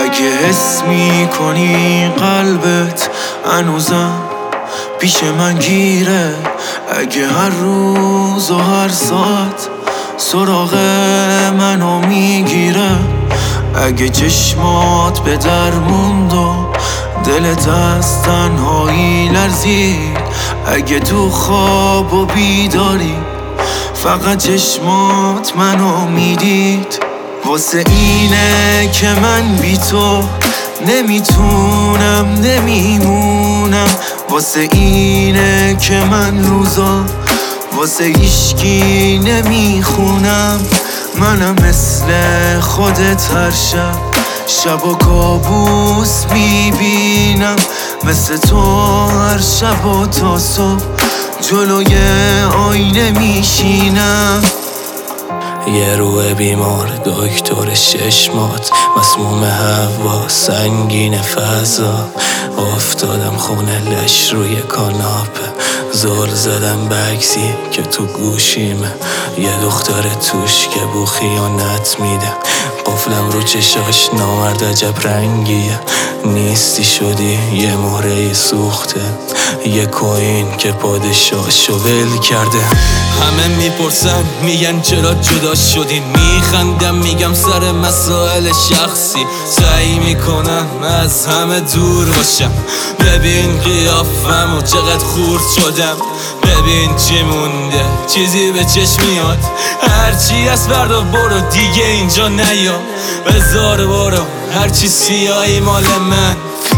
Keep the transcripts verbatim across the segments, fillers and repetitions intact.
اگه حس میکنی قلبت هنوزم پیش من گیره، اگه هر روز و هر ساعت سراغ منو میگیره، اگه چشمات به در موند و دلت از تنهایی لرزید، اگه تو خواب و بیداری فقط چشمات منو میدید، واسه اینه که من بی تو نمیتونم نمیمونم، واسه اینه که من روزا واسه هیچکی نمیخونم، منم مثل خودت هر شب شب و کابوس میبینم، مثل تو هر شب و تا صبح جلوی آینه میشینم. یه روح بیمار دکتر ششمات، مسموم هوا سنگین فضا، افتادم خونه لش روی کاناپه، زل زدم بکسی که تو گوشیمه، یه دختر توش که بو خیانت میده، قفلم رو چشاش نامرد عجب رنگیه، نیستی شدی یه مهره سوخته، یه کوین که پادشاهشو ول کرده. همه میپرسن میگن چرا جدا شدین، میخندم میگم سر مسائل شخصی، سعی میکنم از همه دور باشم، ببین قیافم و چقدر خورد شدم، ببین چی مونده چیزی به چشم میاد، هرچی از بردا برو دیگه اینجا نیا، بذار برو هرچی سیاهی مال من،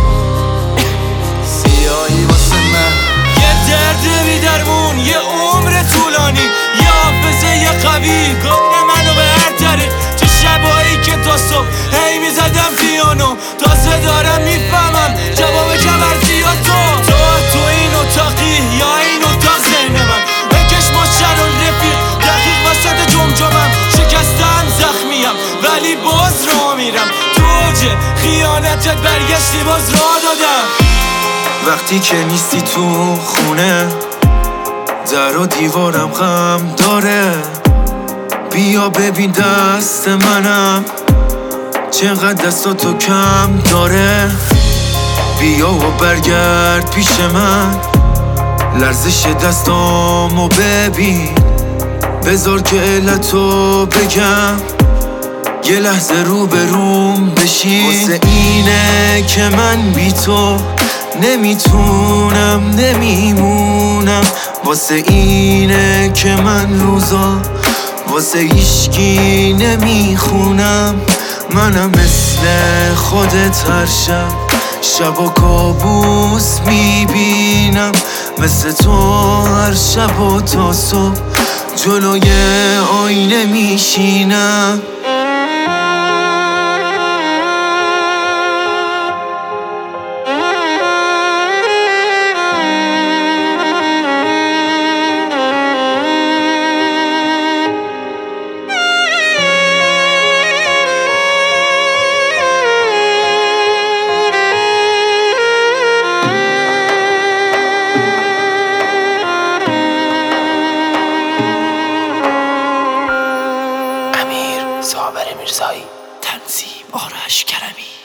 سیاهی واسه من، یه درد بی درمون یه عمر طولانی، یه حافظه یه قوی گفت منو به هر طریق، چه شبایی که تا صبح هی میزدم پیانو، تازه دارم میفهمم جواب کبرزی ها تو تو تو این اتاقی یا این اتاق ذهن من، بکش مشتر و رفیق دقیق وسط جمجمم، شکستم زخمیم ولی باز را میرم، تو اوج خیانتت برگشتی باز را دادم. وقتی که نیستی تو خونه در و دیوارم غم داره، بیا ببین دست منم چقدر دستاتو کم داره، بیا و برگرد پیش من لرزش دستامو ببین، بذار که علتو بگم یه لحظه رو به روم بشین، واسه اینه که من بی تو نمیتونم نمیمونم، واسه اینه که من روزا واسه هیچکی نمیخونم، منم مثل خودت هر شب شب و کابوس میبینم، مثل تو هر شب و تا صبح جلوی آینه میشینم. صابر میرزایی، تنظیم آرش کرمی.